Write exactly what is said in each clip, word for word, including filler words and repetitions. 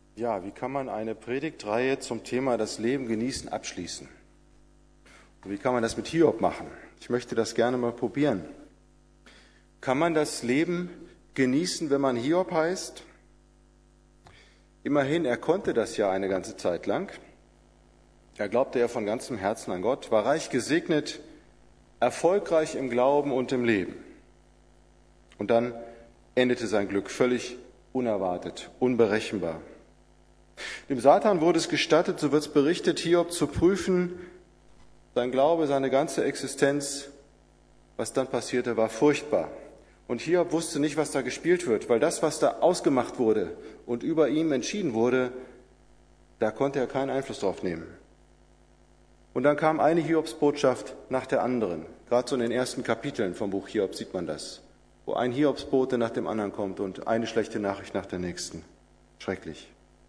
Ja, wie kann man eine Predigtreihe zum Thema das Leben genießen abschließen? Und wie kann man das mit Hiob machen? Ich möchte das gerne mal probieren. Kann man das Leben genießen, wenn man Hiob heißt? Immerhin, er konnte das ja eine ganze Zeit lang. Er glaubte ja von ganzem Herzen an Gott, war reich gesegnet, erfolgreich im Glauben und im Leben. Und dann endete sein Glück völlig unerwartet, unberechenbar. Dem Satan wurde es gestattet, so wird es berichtet, Hiob zu prüfen. Sein Glaube, seine ganze Existenz, was dann passierte, war furchtbar. Und Hiob wusste nicht, was da gespielt wird, weil das, was da ausgemacht wurde und über ihm entschieden wurde, da konnte er keinen Einfluss drauf nehmen. Und dann kam eine Hiobsbotschaft nach der anderen. Gerade so in den ersten Kapiteln vom Buch Hiob sieht man das, wo ein Hiobsbote nach dem anderen kommt und eine schlechte Nachricht nach der nächsten. Schrecklich.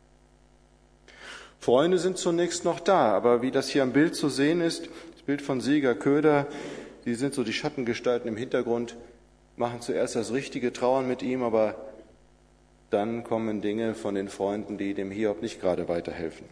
Freunde sind zunächst noch da, aber wie das hier am Bild zu sehen ist, das Bild von Sieger Köder, die sind so die Schattengestalten im Hintergrund, machen zuerst das richtige Trauern mit ihm, aber dann kommen Dinge von den Freunden, die dem Hiob nicht gerade weiterhelfen.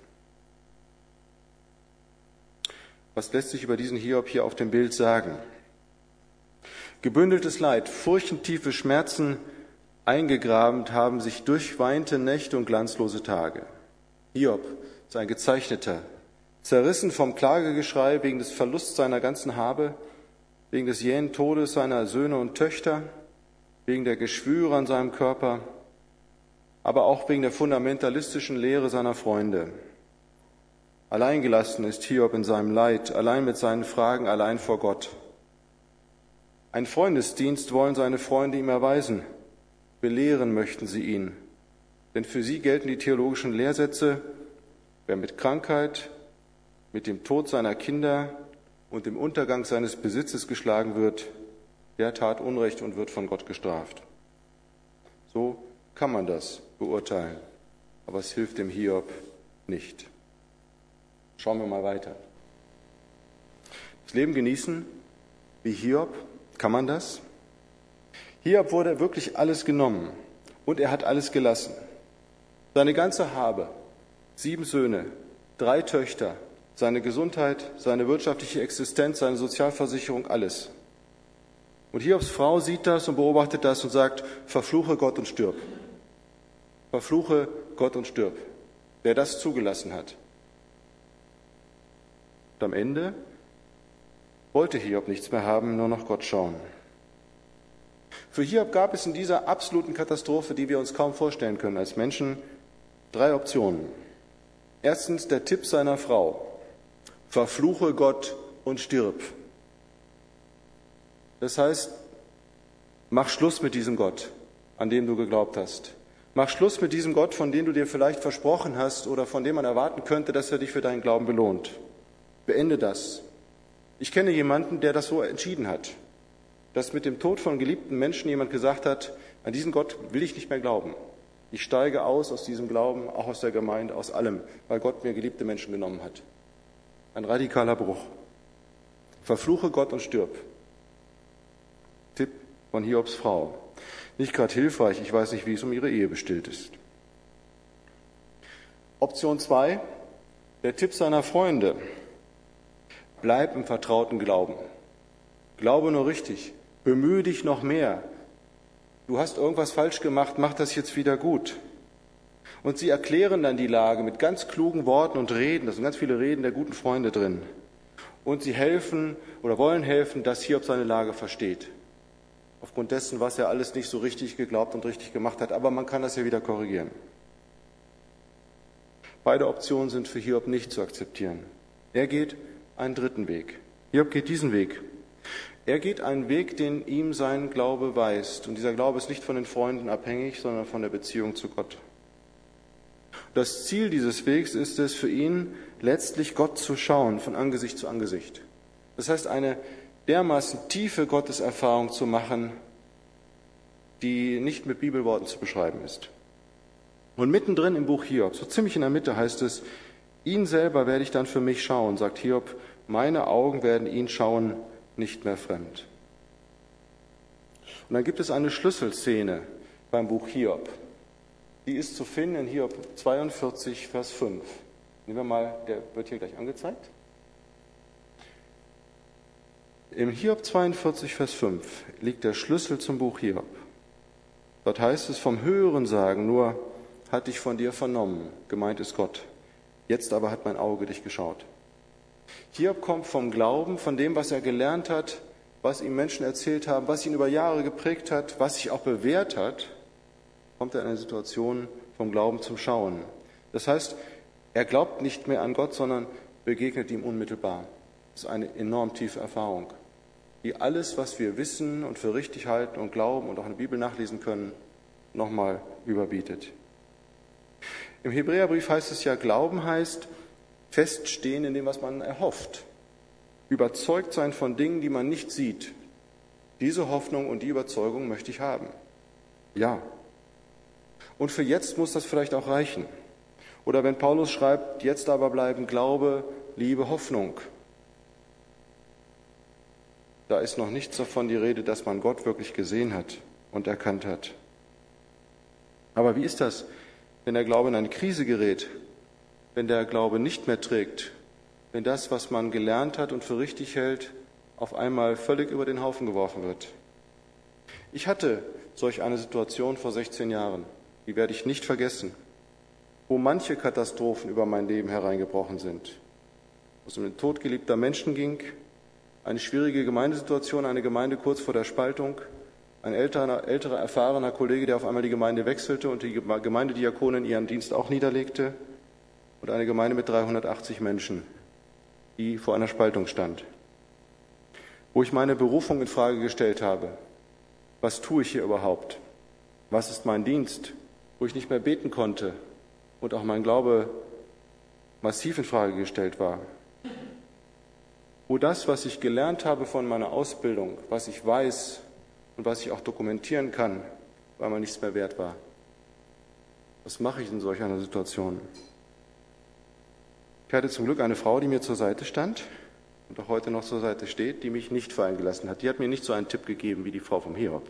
Was lässt sich über diesen Hiob hier auf dem Bild sagen? Gebündeltes Leid, furchentiefe Schmerzen eingegraben haben sich durchweinte Nächte und glanzlose Tage. Hiob ist ein gezeichneter, zerrissen vom Klagegeschrei wegen des Verlusts seiner ganzen Habe, wegen des jähen Todes seiner Söhne und Töchter, wegen der Geschwüre an seinem Körper, aber auch wegen der fundamentalistischen Lehre seiner Freunde. Alleingelassen ist Hiob in seinem Leid, allein mit seinen Fragen, allein vor Gott. Ein Freundesdienst wollen seine Freunde ihm erweisen, belehren möchten sie ihn. Denn für sie gelten die theologischen Lehrsätze: Wer mit Krankheit, mit dem Tod seiner Kinder und dem Untergang seines Besitzes geschlagen wird, der tat Unrecht und wird von Gott gestraft. So kann man das beurteilen, aber es hilft dem Hiob nicht. Schauen wir mal weiter. Das Leben genießen wie Hiob, kann man das? Hiob wurde wirklich alles genommen und er hat alles gelassen. Seine ganze Habe, sieben Söhne, drei Töchter, seine Gesundheit, seine wirtschaftliche Existenz, seine Sozialversicherung, alles. Und Hiobs Frau sieht das und beobachtet das und sagt: Verfluche Gott und stirb. Verfluche Gott und stirb, der das zugelassen hat. Und am Ende wollte Hiob nichts mehr haben, nur noch Gott schauen. Für Hiob gab es in dieser absoluten Katastrophe, die wir uns kaum vorstellen können als Menschen, drei Optionen. Erstens der Tipp seiner Frau: Verfluche Gott und stirb. Das heißt, mach Schluss mit diesem Gott, an dem du geglaubt hast. Mach Schluss mit diesem Gott, von dem du dir vielleicht versprochen hast oder von dem man erwarten könnte, dass er dich für deinen Glauben belohnt. Beende das. Ich kenne jemanden, der das so entschieden hat, dass mit dem Tod von geliebten Menschen jemand gesagt hat: An diesen Gott will ich nicht mehr glauben. Ich steige aus aus diesem Glauben, auch aus der Gemeinde, aus allem, weil Gott mir geliebte Menschen genommen hat. Ein radikaler Bruch. Verfluche Gott und stirb. Tipp von Hiobs Frau. Nicht gerade hilfreich, ich weiß nicht, wie es um ihre Ehe bestellt ist. Option zwei, der Tipp seiner Freunde. Bleib im vertrauten Glauben. Glaube nur richtig. Bemühe dich noch mehr. Du hast irgendwas falsch gemacht, mach das jetzt wieder gut. Und sie erklären dann die Lage mit ganz klugen Worten und Reden. Da sind ganz viele Reden der guten Freunde drin. Und sie helfen oder wollen helfen, dass Hiob seine Lage versteht. Aufgrund dessen, was er alles nicht so richtig geglaubt und richtig gemacht hat. Aber man kann das ja wieder korrigieren. Beide Optionen sind für Hiob nicht zu akzeptieren. Er geht einen dritten Weg. Hiob geht diesen Weg. Er geht einen Weg, den ihm sein Glaube weist. Und dieser Glaube ist nicht von den Freunden abhängig, sondern von der Beziehung zu Gott. Das Ziel dieses Wegs ist es für ihn, letztlich Gott zu schauen, von Angesicht zu Angesicht. Das heißt, eine dermaßen tiefe Gotteserfahrung zu machen, die nicht mit Bibelworten zu beschreiben ist. Und mittendrin im Buch Hiob, so ziemlich in der Mitte, heißt es: Ihn selber werde ich dann für mich schauen, sagt Hiob, meine Augen werden ihn schauen, nicht mehr fremd. Und dann gibt es eine Schlüsselszene beim Buch Hiob. die ist zu finden in Hiob zweiundvierzig, Vers fünf. Nehmen wir mal, der wird hier gleich angezeigt. Im Hiob zweiundvierzig, Vers fünf liegt der Schlüssel zum Buch Hiob. Dort heißt es, vom Hörensagen nur hatte ich von dir vernommen, gemeint ist Gott. Jetzt aber hat mein Auge dich geschaut. Hiob kommt vom Glauben, von dem, was er gelernt hat, was ihm Menschen erzählt haben, was ihn über Jahre geprägt hat, was sich auch bewährt hat, kommt er in eine Situation vom Glauben zum Schauen. Das heißt, er glaubt nicht mehr an Gott, sondern begegnet ihm unmittelbar. Das ist eine enorm tiefe Erfahrung, die alles, was wir wissen und für richtig halten und glauben und auch in der Bibel nachlesen können, nochmal überbietet. Im Hebräerbrief heißt es ja, Glauben heißt feststehen in dem, was man erhofft. Überzeugt sein von Dingen, die man nicht sieht. Diese Hoffnung und die Überzeugung möchte ich haben. Ja. Und für jetzt muss das vielleicht auch reichen. Oder wenn Paulus schreibt, jetzt aber bleiben Glaube, Liebe, Hoffnung. Da ist noch nichts davon die Rede, dass man Gott wirklich gesehen hat und erkannt hat. Aber wie ist das, wenn der Glaube in eine Krise gerät, wenn der Glaube nicht mehr trägt, wenn das, was man gelernt hat und für richtig hält, auf einmal völlig über den Haufen geworfen wird? Ich hatte solch eine Situation vor sechzehn Jahren, die werde ich nicht vergessen, wo manche Katastrophen über mein Leben hereingebrochen sind, wo es um den Tod geliebter Menschen ging, eine schwierige Gemeindesituation, eine Gemeinde kurz vor der Spaltung, ein älterer, älterer, erfahrener Kollege, der auf einmal die Gemeinde wechselte und die Gemeindediakonin ihren Dienst auch niederlegte und eine Gemeinde mit dreihundertachtzig Menschen, die vor einer Spaltung stand. Wo ich meine Berufung in Frage gestellt habe. Was tue ich hier überhaupt? Was ist mein Dienst? Wo ich nicht mehr beten konnte und auch mein Glaube massiv in Frage gestellt war. Wo das, was ich gelernt habe von meiner Ausbildung, was ich weiß und was ich auch dokumentieren kann, weil man nichts mehr wert war. Was mache ich in solch einer Situation? Ich hatte zum Glück eine Frau, die mir zur Seite stand und auch heute noch zur Seite steht, die mich nicht fallen gelassen hat. Die hat mir nicht so einen Tipp gegeben wie die Frau vom Hiob.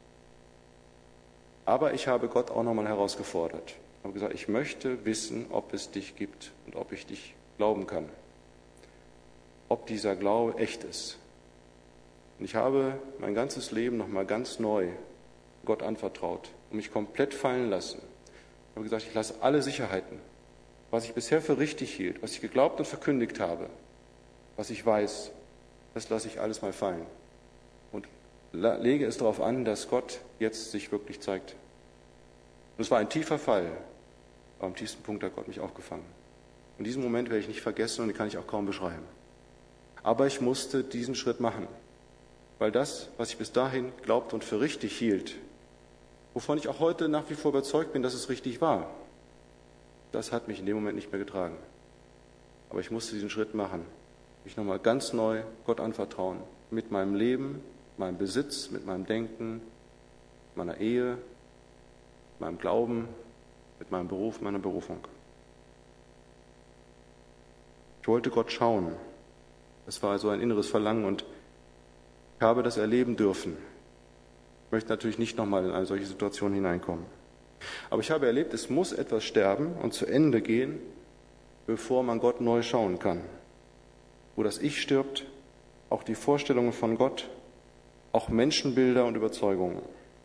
Aber ich habe Gott auch nochmal herausgefordert. Ich habe gesagt, ich möchte wissen, ob es dich gibt und ob ich dich glauben kann. Ob dieser Glaube echt ist. Und ich habe mein ganzes Leben nochmal ganz neu Gott anvertraut und mich komplett fallen lassen. Ich habe gesagt, ich lasse alle Sicherheiten, was ich bisher für richtig hielt, was ich geglaubt und verkündigt habe, was ich weiß, das lasse ich alles mal fallen. Und lege es darauf an, dass Gott jetzt sich wirklich zeigt. Und es war ein tiefer Fall, aber am tiefsten Punkt hat Gott mich aufgefangen. Und diesen Moment werde ich nicht vergessen und den kann ich auch kaum beschreiben. Aber ich musste diesen Schritt machen, weil das, was ich bis dahin glaubte und für richtig hielt, wovon ich auch heute nach wie vor überzeugt bin, dass es richtig war, das hat mich in dem Moment nicht mehr getragen. Aber ich musste diesen Schritt machen, mich nochmal ganz neu Gott anvertrauen, mit meinem Leben, meinem Besitz, mit meinem Denken, meiner Ehe, meinem Glauben, mit meinem Beruf, meiner Berufung. Ich wollte Gott schauen. Es war also ein inneres Verlangen und ich habe das erleben dürfen. Ich möchte natürlich nicht nochmal in eine solche Situation hineinkommen. Aber ich habe erlebt, es muss etwas sterben und zu Ende gehen, bevor man Gott neu schauen kann. Wo das Ich stirbt, auch die Vorstellungen von Gott, auch Menschenbilder und Überzeugungen.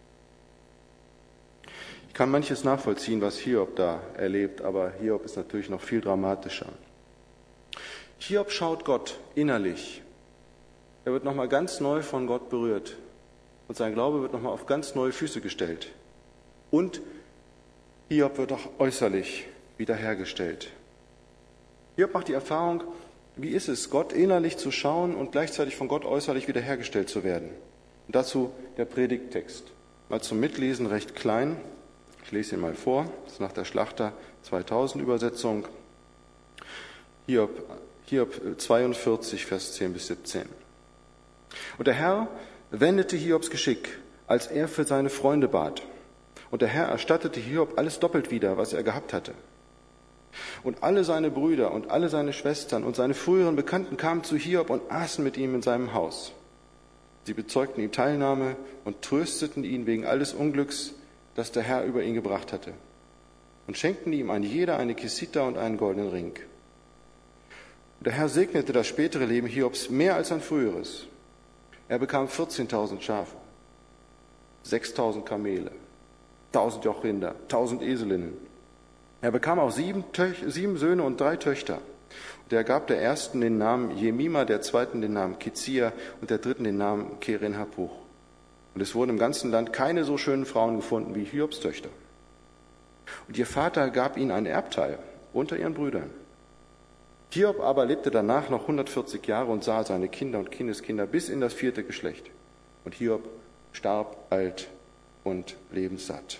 Ich kann manches nachvollziehen, was Hiob da erlebt, aber Hiob ist natürlich noch viel dramatischer. Hiob schaut Gott innerlich. Er wird nochmal ganz neu von Gott berührt. Und sein Glaube wird nochmal auf ganz neue Füße gestellt. Und Hiob wird auch äußerlich wiederhergestellt. Hiob macht die Erfahrung, wie ist es, Gott innerlich zu schauen und gleichzeitig von Gott äußerlich wiederhergestellt zu werden. Und dazu der Predigttext. Mal zum Mitlesen recht klein. Ich lese ihn mal vor. Das ist nach der Schlachter zweitausend Übersetzung. Hiob, Hiob zweiundvierzig, Vers zehn bis siebzehn. Und der Herr wendete Hiobs Geschick, als er für seine Freunde bat. Und der Herr erstattete Hiob alles doppelt wieder, was er gehabt hatte. Und alle seine Brüder und alle seine Schwestern und seine früheren Bekannten kamen zu Hiob und aßen mit ihm in seinem Haus. Sie bezeugten ihm Teilnahme und trösteten ihn wegen alles Unglücks, das der Herr über ihn gebracht hatte. und schenkten ihm ein jeder eine Kisita und einen goldenen Ring. Und der Herr segnete das spätere Leben Hiobs mehr als ein früheres. Er bekam vierzehntausend Schafe, sechstausend Kamele, tausend Jochrinder, tausend Eselinnen. Er bekam auch sieben, Töch- sieben Söhne und drei Töchter. Und er gab der ersten den Namen Jemima, der zweiten den Namen Kizia und der dritten den Namen Keren-Happuch. Und es wurden im ganzen Land keine so schönen Frauen gefunden wie Hiobs Töchter. Und ihr Vater gab ihnen einen Erbteil unter ihren Brüdern. Hiob aber lebte danach noch hundertvierzig Jahre und sah seine Kinder und Kindeskinder bis in das vierte Geschlecht. Und Hiob starb alt und lebenssatt.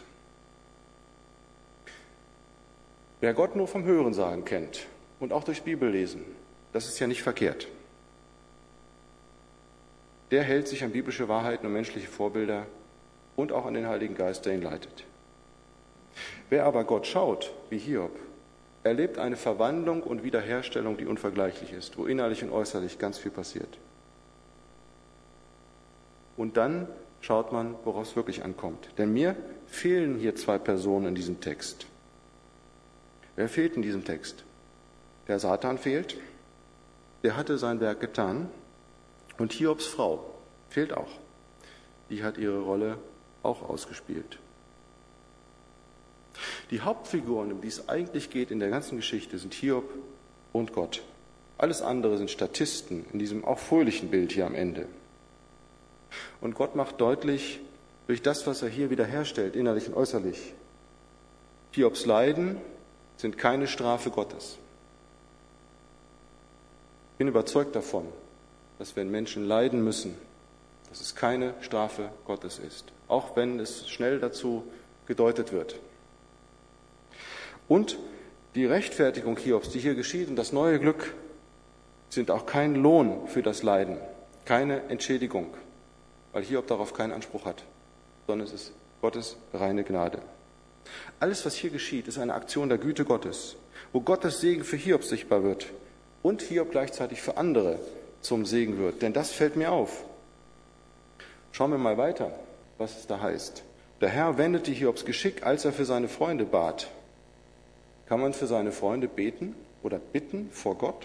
Wer Gott nur vom Hörensagen kennt und auch durchs Bibellesen, das ist ja nicht verkehrt. Der hält sich an biblische Wahrheiten und menschliche Vorbilder und auch an den Heiligen Geist, der ihn leitet. Wer aber Gott schaut, wie Hiob, erlebt eine Verwandlung und Wiederherstellung, die unvergleichlich ist, wo innerlich und äußerlich ganz viel passiert. Und dann schaut man, worauf es wirklich ankommt. Denn mir fehlen hier zwei Personen in diesem Text. Wer fehlt in diesem Text? Der Satan fehlt, der hatte sein Werk getan, und Hiobs Frau fehlt auch. Die hat ihre Rolle auch ausgespielt. Die Hauptfiguren, um die es eigentlich geht in der ganzen Geschichte, sind Hiob und Gott. Alles andere sind Statisten in diesem auch fröhlichen Bild hier am Ende. Und Gott macht deutlich, durch das, was er hier wiederherstellt, innerlich und äußerlich, Hiobs Leiden sind keine Strafe Gottes. Ich bin überzeugt davon, dass wenn Menschen leiden müssen, dass es keine Strafe Gottes ist, auch wenn es schnell dazu gedeutet wird. Und die Rechtfertigung Hiobs, die hier geschieht, und das neue Glück sind auch kein Lohn für das Leiden, keine Entschädigung, weil Hiob darauf keinen Anspruch hat, sondern es ist Gottes reine Gnade. Alles, was hier geschieht, ist eine Aktion der Güte Gottes, wo Gottes Segen für Hiob sichtbar wird und Hiob gleichzeitig für andere zum Segen wird. Denn das fällt mir auf. Schauen wir mal weiter, was es da heißt. Der Herr wendete Hiobs Geschick, als er für seine Freunde bat. Kann man für seine Freunde beten oder bitten vor Gott?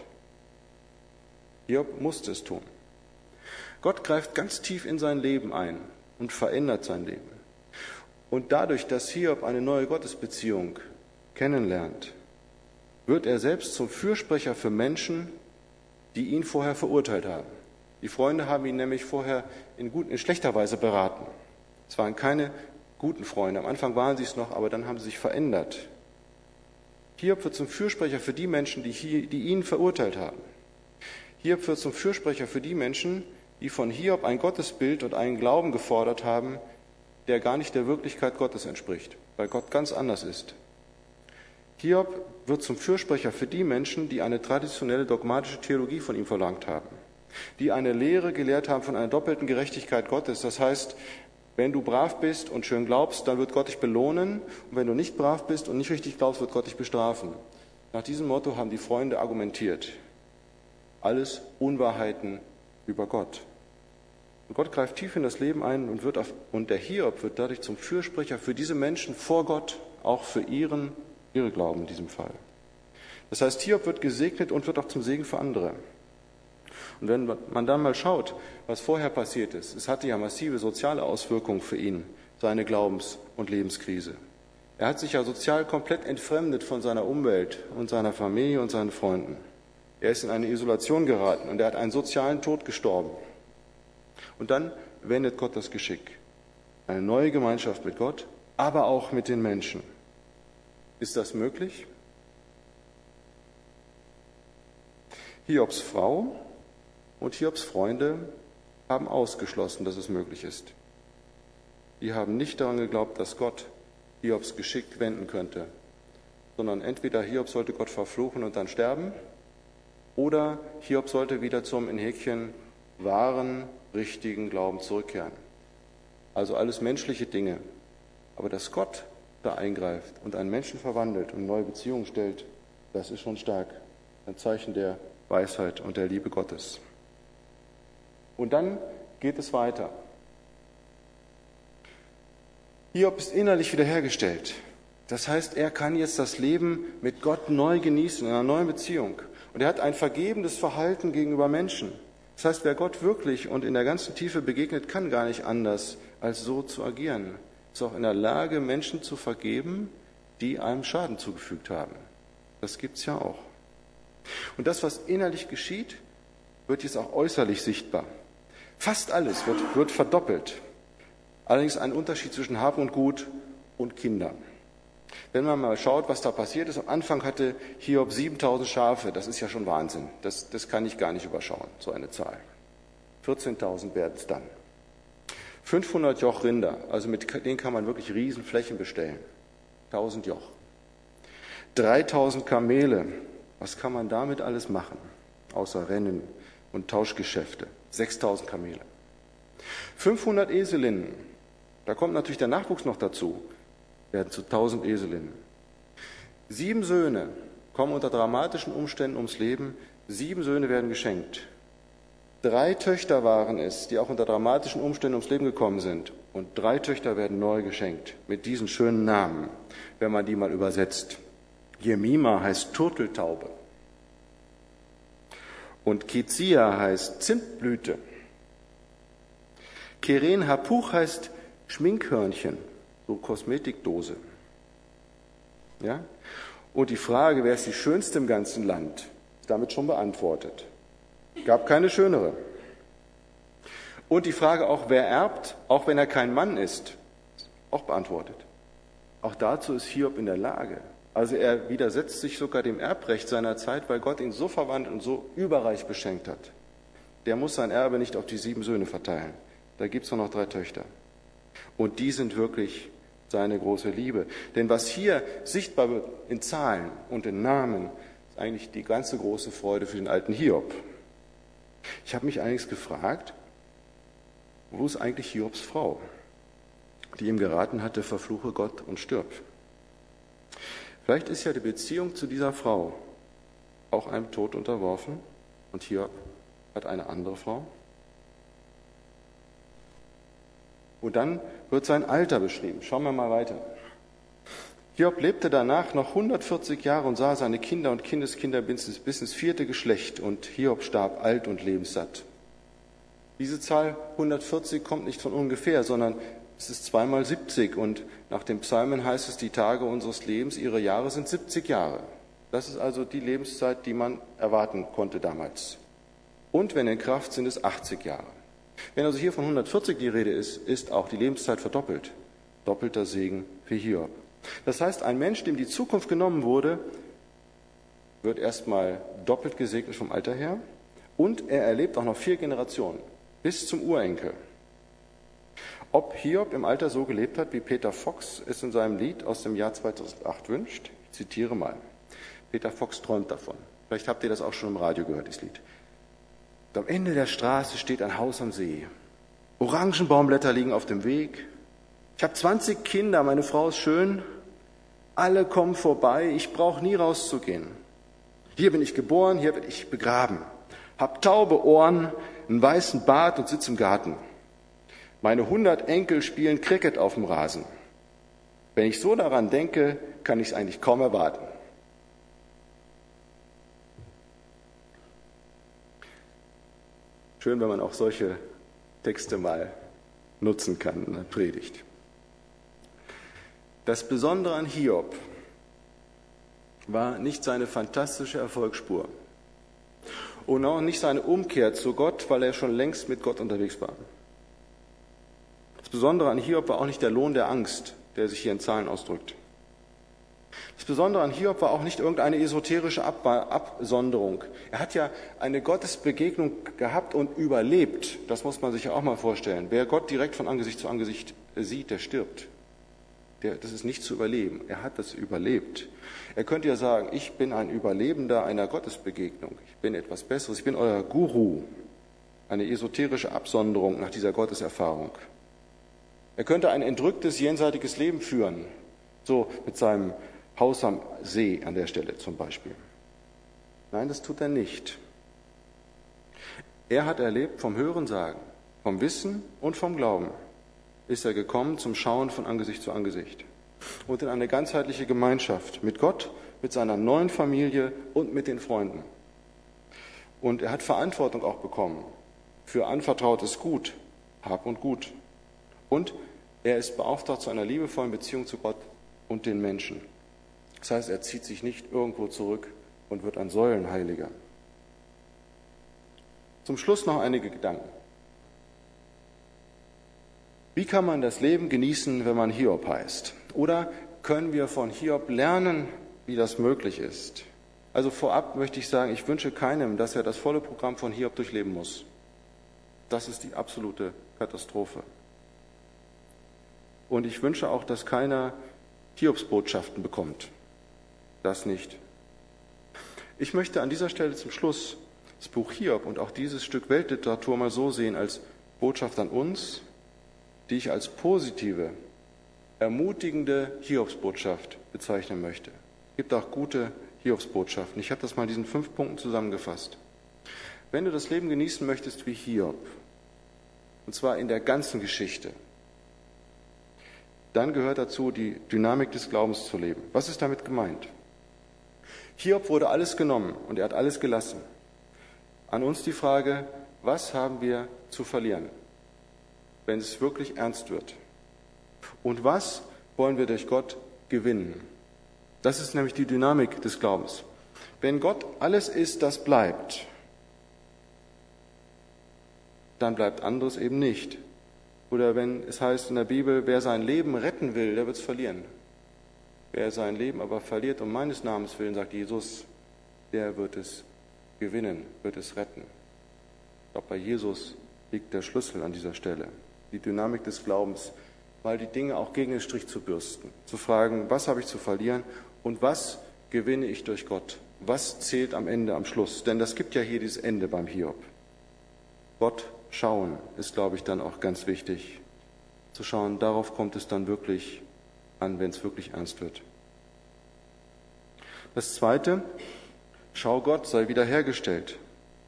Hiob musste es tun. Gott greift ganz tief in sein Leben ein und verändert sein Leben. Und dadurch, dass Hiob eine neue Gottesbeziehung kennenlernt, wird er selbst zum Fürsprecher für Menschen, die ihn vorher verurteilt haben. Die Freunde haben ihn nämlich vorher in, gut, in schlechter Weise beraten. Es waren keine guten Freunde. Am Anfang waren sie es noch, aber dann haben sie sich verändert. Hiob wird zum Fürsprecher für die Menschen, die, hier, die ihn verurteilt haben. Hiob wird zum Fürsprecher für die Menschen, die von Hiob ein Gottesbild und einen Glauben gefordert haben, der gar nicht der Wirklichkeit Gottes entspricht, weil Gott ganz anders ist. Hiob wird zum Fürsprecher für die Menschen, die eine traditionelle dogmatische Theologie von ihm verlangt haben, die eine Lehre gelehrt haben von einer doppelten Gerechtigkeit Gottes. Das heißt, wenn du brav bist und schön glaubst, dann wird Gott dich belohnen. Und wenn du nicht brav bist und nicht richtig glaubst, wird Gott dich bestrafen. Nach diesem Motto haben die Freunde argumentiert. Alles Unwahrheiten über Gott. Und Gott greift tief in das Leben ein und, wird auf, und der Hiob wird dadurch zum Fürsprecher für diese Menschen vor Gott, auch für ihren, ihre Glauben in diesem Fall. Das heißt, Hiob wird gesegnet und wird auch zum Segen für andere. Und wenn man dann mal schaut, was vorher passiert ist, es hatte ja massive soziale Auswirkungen für ihn, seine Glaubens- und Lebenskrise. Er hat sich ja sozial komplett entfremdet von seiner Umwelt und seiner Familie und seinen Freunden. Er ist in eine Isolation geraten und er hat einen sozialen Tod gestorben. Und dann wendet Gott das Geschick. Eine neue Gemeinschaft mit Gott, aber auch mit den Menschen. Ist das möglich? Hiobs Frau und Hiobs Freunde haben ausgeschlossen, dass es möglich ist. Die haben nicht daran geglaubt, dass Gott Hiobs Geschick wenden könnte, sondern entweder Hiob sollte Gott verfluchen und dann sterben, oder Hiob sollte wieder zum in Häkchen wahren, richtigen Glauben zurückkehren. Also alles menschliche Dinge. Aber dass Gott da eingreift und einen Menschen verwandelt und neue Beziehungen stellt, das ist schon stark. Ein Zeichen der Weisheit und der Liebe Gottes. Und dann geht es weiter. Hiob ist innerlich wiederhergestellt. Das heißt, er kann jetzt das Leben mit Gott neu genießen, in einer neuen Beziehung. Und er hat ein vergebendes Verhalten gegenüber Menschen. Das heißt, wer Gott wirklich und in der ganzen Tiefe begegnet, kann gar nicht anders, als so zu agieren. Ist auch in der Lage, Menschen zu vergeben, die einem Schaden zugefügt haben. Das gibt's ja auch. Und das, was innerlich geschieht, wird jetzt auch äußerlich sichtbar. Fast alles wird, wird verdoppelt. Allerdings ein Unterschied zwischen Hab und Gut und Kindern. Wenn man mal schaut, was da passiert ist, am Anfang hatte Hiob siebentausend Schafe, das ist ja schon Wahnsinn. Das, das kann ich gar nicht überschauen, so eine Zahl. vierzehntausend werden es dann. fünfhundert Joch Rinder, also mit denen kann man wirklich Riesenflächen bestellen. tausend Joch. dreitausend Kamele, was kann man damit alles machen? Außer Rennen und Tauschgeschäfte. sechstausend Kamele. fünfhundert Eselinnen, da kommt natürlich der Nachwuchs noch dazu, werden zu tausend Eselinnen. Sieben Söhne kommen unter dramatischen Umständen ums Leben, sieben Söhne werden geschenkt. Drei Töchter waren es, die auch unter dramatischen Umständen ums Leben gekommen sind. Und drei Töchter werden neu geschenkt, mit diesen schönen Namen, wenn man die mal übersetzt. Jemima heißt Turteltaube. Und Kezia heißt Zimtblüte. Keren Hapuch heißt Schminkhörnchen, so Kosmetikdose. Ja? Und die Frage, wer ist die Schönste im ganzen Land, ist damit schon beantwortet. Gab keine schönere. Und die Frage auch, wer erbt, auch wenn er kein Mann ist, auch beantwortet. Auch dazu ist Hiob in der Lage. Also er widersetzt sich sogar dem Erbrecht seiner Zeit, weil Gott ihn so verwandelt und so überreich beschenkt hat. Der muss sein Erbe nicht auf die sieben Söhne verteilen. Da gibt es nur noch drei Töchter. Und die sind wirklich seine große Liebe. Denn was hier sichtbar wird in Zahlen und in Namen, ist eigentlich die ganze große Freude für den alten Hiob. Ich habe mich allerdings gefragt, wo ist eigentlich Hiobs Frau, die ihm geraten hatte, verfluche Gott und stirb. Vielleicht ist ja die Beziehung zu dieser Frau auch einem Tod unterworfen und Hiob hat eine andere Frau. Und dann wird sein Alter beschrieben. Schauen wir mal weiter. Hiob lebte danach noch hundertvierzig Jahre und sah seine Kinder und Kindeskinder bis ins, bis ins vierte Geschlecht und Hiob starb alt und lebenssatt. Diese Zahl hundertvierzig kommt nicht von ungefähr, sondern es ist zweimal siebzig und nach dem Psalmen heißt es, die Tage unseres Lebens, ihre Jahre sind siebzig Jahre. Das ist also die Lebenszeit, die man erwarten konnte damals. Und wenn in Kraft sind es achtzig Jahre. Wenn also hier von hundertvierzig die Rede ist, ist auch die Lebenszeit verdoppelt. Doppelter Segen für Hiob. Das heißt, ein Mensch, dem die Zukunft genommen wurde, wird erstmal doppelt gesegnet vom Alter her und er erlebt auch noch vier Generationen, bis zum Urenkel. Ob Hiob im Alter so gelebt hat, wie Peter Fox es in seinem Lied aus dem Jahr zweitausendacht wünscht, ich zitiere mal. Peter Fox träumt davon. Vielleicht habt ihr das auch schon im Radio gehört, das Lied. Und am Ende der Straße steht ein Haus am See. Orangenbaumblätter liegen auf dem Weg. Ich habe zwanzig Kinder, meine Frau ist schön. Alle kommen vorbei, ich brauche nie rauszugehen. Hier bin ich geboren, hier werde ich begraben. Hab taube Ohren, einen weißen Bart und sitze im Garten. Meine hundert Enkel spielen Cricket auf dem Rasen. Wenn ich so daran denke, kann ich es eigentlich kaum erwarten. Schön, wenn man auch solche Texte mal nutzen kann in der Predigt. Das Besondere an Hiob war nicht seine fantastische Erfolgsspur und auch nicht seine Umkehr zu Gott, weil er schon längst mit Gott unterwegs war. Das Besondere an Hiob war auch nicht der Lohn der Angst, der sich hier in Zahlen ausdrückt. Das Besondere an Hiob war auch nicht irgendeine esoterische Absonderung. Er hat ja eine Gottesbegegnung gehabt und überlebt. Das muss man sich ja auch mal vorstellen. Wer Gott direkt von Angesicht zu Angesicht sieht, der stirbt. Der, das ist nicht zu überleben. Er hat das überlebt. Er könnte ja sagen, ich bin ein Überlebender einer Gottesbegegnung. Ich bin etwas Besseres. Ich bin euer Guru. Eine esoterische Absonderung nach dieser Gotteserfahrung. Er könnte ein entrücktes, jenseitiges Leben führen. So mit seinem Haus am See an der Stelle zum Beispiel. Nein, das tut er nicht. Er hat erlebt vom Hörensagen, vom Wissen und vom Glauben ist er gekommen zum Schauen von Angesicht zu Angesicht. und in eine ganzheitliche Gemeinschaft mit Gott, mit seiner neuen Familie und mit den Freunden. Und er hat Verantwortung auch bekommen für anvertrautes Gut, Hab und Gut. Und er ist beauftragt zu einer liebevollen Beziehung zu Gott und den Menschen. Das heißt, er zieht sich nicht irgendwo zurück und wird ein Säulenheiliger. Zum Schluss noch einige Gedanken. Wie kann man das Leben genießen, wenn man Hiob heißt? Oder können wir von Hiob lernen, wie das möglich ist? Also vorab möchte ich sagen, ich wünsche keinem, dass er das volle Programm von Hiob durchleben muss. Das ist die absolute Katastrophe. Und ich wünsche auch, dass keiner Hiobsbotschaften bekommt. Das nicht. Ich möchte an dieser Stelle zum Schluss das Buch Hiob und auch dieses Stück Weltliteratur mal so sehen als Botschaft an uns, die ich als positive, ermutigende Hiobsbotschaft bezeichnen möchte. Es gibt auch gute Hiobsbotschaften. Ich habe das mal in diesen fünf Punkten zusammengefasst. Wenn du das Leben genießen möchtest wie Hiob, und zwar in der ganzen Geschichte, dann gehört dazu, die Dynamik des Glaubens zu leben. Was ist damit gemeint? Hiob wurde alles genommen und er hat alles gelassen. An uns die Frage, was haben wir zu verlieren, wenn es wirklich ernst wird? Und was wollen wir durch Gott gewinnen? Das ist nämlich die Dynamik des Glaubens. Wenn Gott alles ist, das bleibt, dann bleibt anderes eben nicht. Oder wenn es heißt in der Bibel, wer sein Leben retten will, der wird es verlieren. Wer sein Leben aber verliert um meines Namens willen, sagt Jesus, der wird es gewinnen, wird es retten. Ich glaube, bei Jesus liegt der Schlüssel an dieser Stelle. Die Dynamik des Glaubens, mal die Dinge auch gegen den Strich zu bürsten. Zu fragen, was habe ich zu verlieren und was gewinne ich durch Gott? Was zählt am Ende, am Schluss? Denn das gibt ja hier dieses Ende beim Hiob. Gott schauen ist, glaube ich, dann auch ganz wichtig. Zu schauen, darauf kommt es dann wirklich an, wenn es wirklich ernst wird. Das Zweite, schau Gott, sei wiederhergestellt.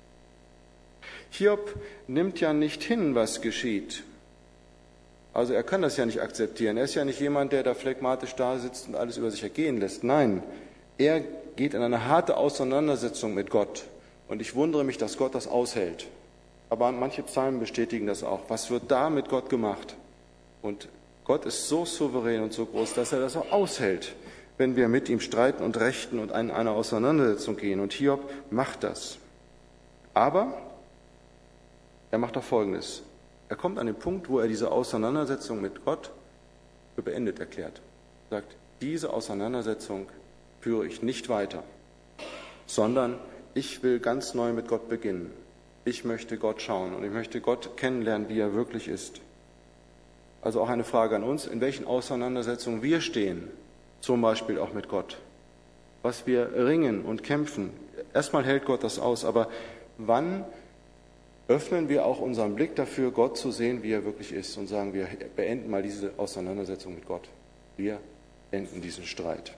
Hiob nimmt ja nicht hin, was geschieht. Also er kann das ja nicht akzeptieren. Er ist ja nicht jemand, der da phlegmatisch da sitzt und alles über sich ergehen lässt. Nein, er geht in eine harte Auseinandersetzung mit Gott. Und ich wundere mich, dass Gott das aushält. Aber manche Psalmen bestätigen das auch. Was wird da mit Gott gemacht? Und Gott ist so souverän und so groß, dass er das auch aushält, wenn wir mit ihm streiten und rechten und in eine Auseinandersetzung gehen. Und Hiob macht das. Aber er macht auch Folgendes. Er kommt an den Punkt, wo er diese Auseinandersetzung mit Gott für beendet erklärt. Er sagt, diese Auseinandersetzung führe ich nicht weiter, sondern ich will ganz neu mit Gott beginnen. Ich möchte Gott schauen und ich möchte Gott kennenlernen, wie er wirklich ist. Also auch eine Frage an uns, in welchen Auseinandersetzungen wir stehen, zum Beispiel auch mit Gott. Was wir ringen und kämpfen. Erstmal hält Gott das aus, aber wann öffnen wir auch unseren Blick dafür, Gott zu sehen, wie er wirklich ist und sagen, wir beenden mal diese Auseinandersetzung mit Gott. Wir beenden diesen Streit.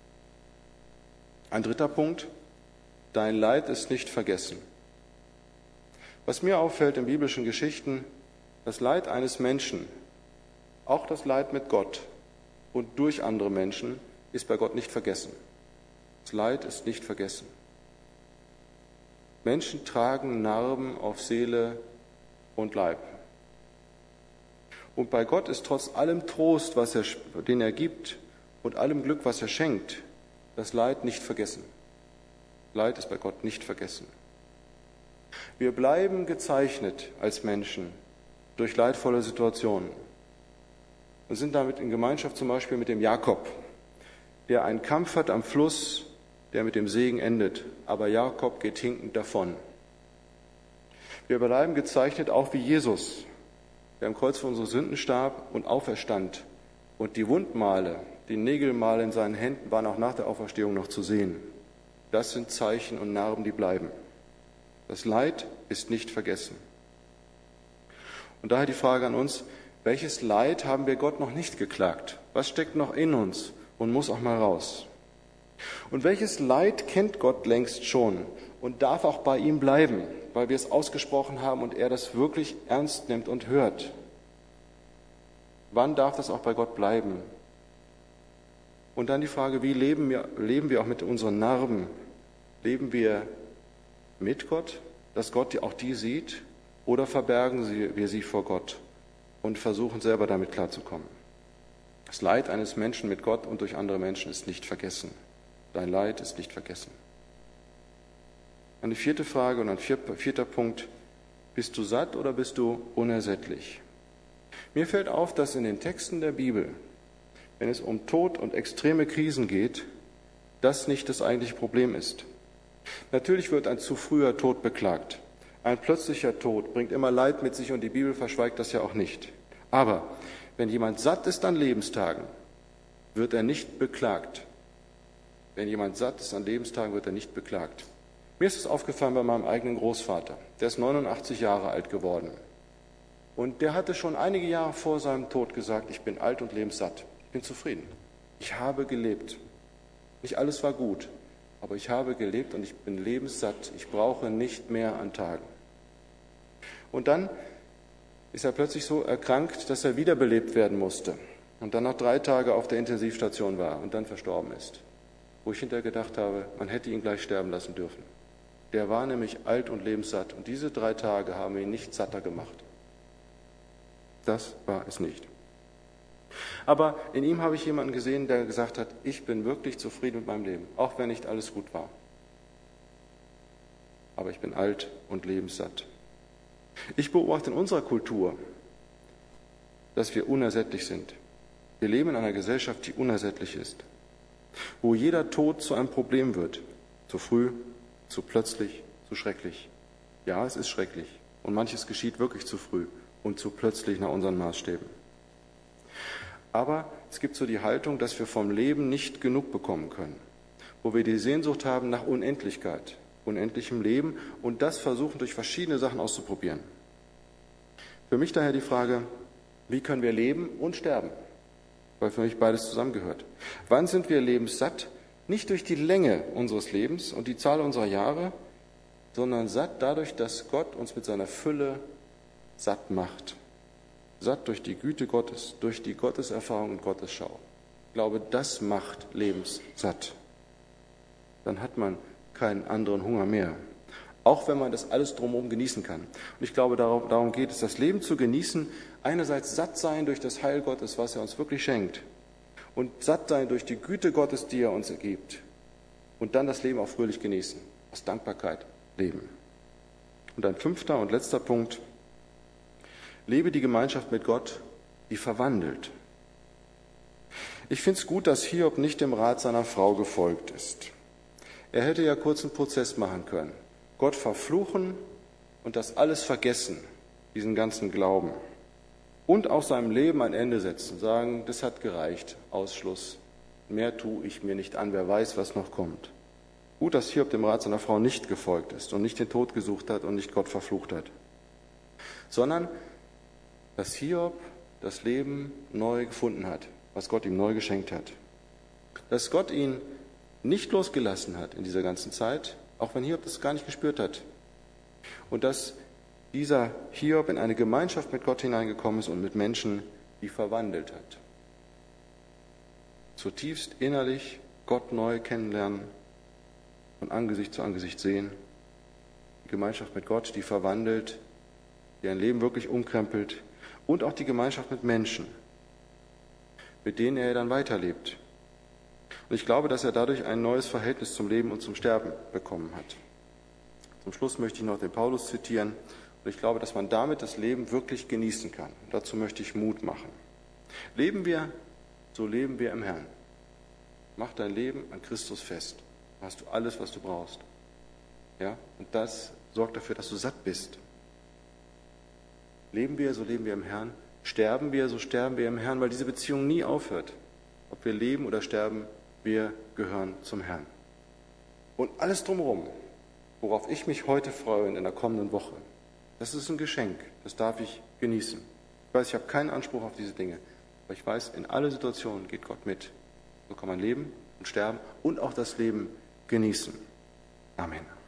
Ein dritter Punkt, dein Leid ist nicht vergessen. Was mir auffällt in biblischen Geschichten, das Leid eines Menschen, auch das Leid mit Gott und durch andere Menschen, ist bei Gott nicht vergessen. Das Leid ist nicht vergessen. Menschen tragen Narben auf Seele und Leib. Und bei Gott ist trotz allem Trost, was er, den er gibt, und allem Glück, was er schenkt, das Leid nicht vergessen. Leid ist bei Gott nicht vergessen. Wir bleiben gezeichnet als Menschen durch leidvolle Situationen und sind damit in Gemeinschaft zum Beispiel mit dem Jakob, der einen Kampf hat am Fluss, der mit dem Segen endet, aber Jakob geht hinkend davon. Wir bleiben gezeichnet auch wie Jesus, der am Kreuz für unsere Sünden starb und auferstand. Und die Wundmale, die Nägelmale in seinen Händen waren auch nach der Auferstehung noch zu sehen. Das sind Zeichen und Narben, die bleiben. Das Leid ist nicht vergessen. Und daher die Frage an uns, welches Leid haben wir Gott noch nicht geklagt? Was steckt noch in uns und muss auch mal raus? Und welches Leid kennt Gott längst schon und darf auch bei ihm bleiben, weil wir es ausgesprochen haben und er das wirklich ernst nimmt und hört? Wann darf das auch bei Gott bleiben? Und dann die Frage, wie leben wir, leben wir auch mit unseren Narben? Leben wir mit Gott, dass Gott auch die sieht, oder verbergen wir sie vor Gott und versuchen selber damit klarzukommen? Das Leid eines Menschen mit Gott und durch andere Menschen ist nicht vergessen. Dein Leid ist nicht vergessen. Eine vierte Frage und ein vierter Punkt: Bist du satt oder bist du unersättlich? Mir fällt auf, dass in den Texten der Bibel, wenn es um Tod und extreme Krisen geht, das nicht das eigentliche Problem ist. Natürlich wird ein zu früher Tod beklagt. Ein plötzlicher Tod bringt immer Leid mit sich und die Bibel verschweigt das ja auch nicht. Aber wenn jemand satt ist an Lebenstagen, wird er nicht beklagt. Wenn jemand satt ist an Lebenstagen, wird er nicht beklagt. Mir ist es aufgefallen bei meinem eigenen Großvater. Der ist neunundachtzig Jahre alt geworden. Und der hatte schon einige Jahre vor seinem Tod gesagt, ich bin alt und lebenssatt. Ich bin zufrieden. Ich habe gelebt. Nicht alles war gut, aber ich habe gelebt und ich bin lebenssatt. Ich brauche nicht mehr an Tagen. Und dann ist er plötzlich so erkrankt, dass er wiederbelebt werden musste. Und dann noch drei Tage auf der Intensivstation war und dann verstorben ist. Wo ich hinterher gedacht habe, man hätte ihn gleich sterben lassen dürfen. Der war nämlich alt und lebenssatt. Und diese drei Tage haben ihn nicht satter gemacht. Das war es nicht. Aber in ihm habe ich jemanden gesehen, der gesagt hat, ich bin wirklich zufrieden mit meinem Leben, auch wenn nicht alles gut war. Aber ich bin alt und lebenssatt. Ich beobachte in unserer Kultur, dass wir unersättlich sind. Wir leben in einer Gesellschaft, die unersättlich ist, wo jeder Tod zu einem Problem wird. Zu früh, zu plötzlich, zu schrecklich. Ja, es ist schrecklich. Und manches geschieht wirklich zu früh und zu plötzlich nach unseren Maßstäben. Aber es gibt so die Haltung, dass wir vom Leben nicht genug bekommen können, wo wir die Sehnsucht haben nach Unendlichkeit, unendlichem Leben und das versuchen durch verschiedene Sachen auszuprobieren. Für mich daher die Frage, wie können wir leben und sterben? Weil für mich beides zusammengehört. Wann sind wir lebenssatt? Nicht durch die Länge unseres Lebens und die Zahl unserer Jahre, sondern satt dadurch, dass Gott uns mit seiner Fülle satt macht. Satt durch die Güte Gottes, durch die Gotteserfahrung und Gottesschau. Ich glaube, das macht lebenssatt. Dann hat man keinen anderen Hunger mehr. Auch wenn man das alles drumherum genießen kann. Und ich glaube, darum geht es, das Leben zu genießen, einerseits satt sein durch das Heil Gottes, was er uns wirklich schenkt. Und satt sein durch die Güte Gottes, die er uns ergibt. Und dann das Leben auch fröhlich genießen. Aus Dankbarkeit leben. Und ein fünfter und letzter Punkt. Lebe die Gemeinschaft mit Gott, die verwandelt. Ich finde es gut, dass Hiob nicht dem Rat seiner Frau gefolgt ist. Er hätte ja kurz einen Prozess machen können. Gott verfluchen und das alles vergessen, diesen ganzen Glauben. Und auch seinem Leben ein Ende setzen, sagen, das hat gereicht, Ausschluss. Mehr tue ich mir nicht an, wer weiß, was noch kommt. Gut, dass Hiob dem Rat seiner Frau nicht gefolgt ist und nicht den Tod gesucht hat und nicht Gott verflucht hat. Sondern dass Hiob das Leben neu gefunden hat, was Gott ihm neu geschenkt hat. Dass Gott ihn nicht losgelassen hat in dieser ganzen Zeit, auch wenn Hiob das gar nicht gespürt hat. Und dass dieser Hiob in eine Gemeinschaft mit Gott hineingekommen ist und mit Menschen, die verwandelt hat. Zutiefst innerlich Gott neu kennenlernen, von Angesicht zu Angesicht sehen. Die Gemeinschaft mit Gott, die verwandelt, die ein Leben wirklich umkrempelt. Und auch die Gemeinschaft mit Menschen, mit denen er dann weiterlebt. Und ich glaube, dass er dadurch ein neues Verhältnis zum Leben und zum Sterben bekommen hat. Zum Schluss möchte ich noch den Paulus zitieren. Und ich glaube, dass man damit das Leben wirklich genießen kann. Und dazu möchte ich Mut machen. Leben wir, so leben wir im Herrn. Mach dein Leben an Christus fest. Da hast du alles, was du brauchst. Ja? Und das sorgt dafür, dass du satt bist. Leben wir, so leben wir im Herrn. Sterben wir, so sterben wir im Herrn, weil diese Beziehung nie aufhört. Ob wir leben oder sterben, wir gehören zum Herrn. Und alles drumherum, worauf ich mich heute freue in der kommenden Woche, das ist ein Geschenk, das darf ich genießen. Ich weiß, ich habe keinen Anspruch auf diese Dinge, aber ich weiß, in alle Situationen geht Gott mit. So kann man leben und sterben und auch das Leben genießen. Amen.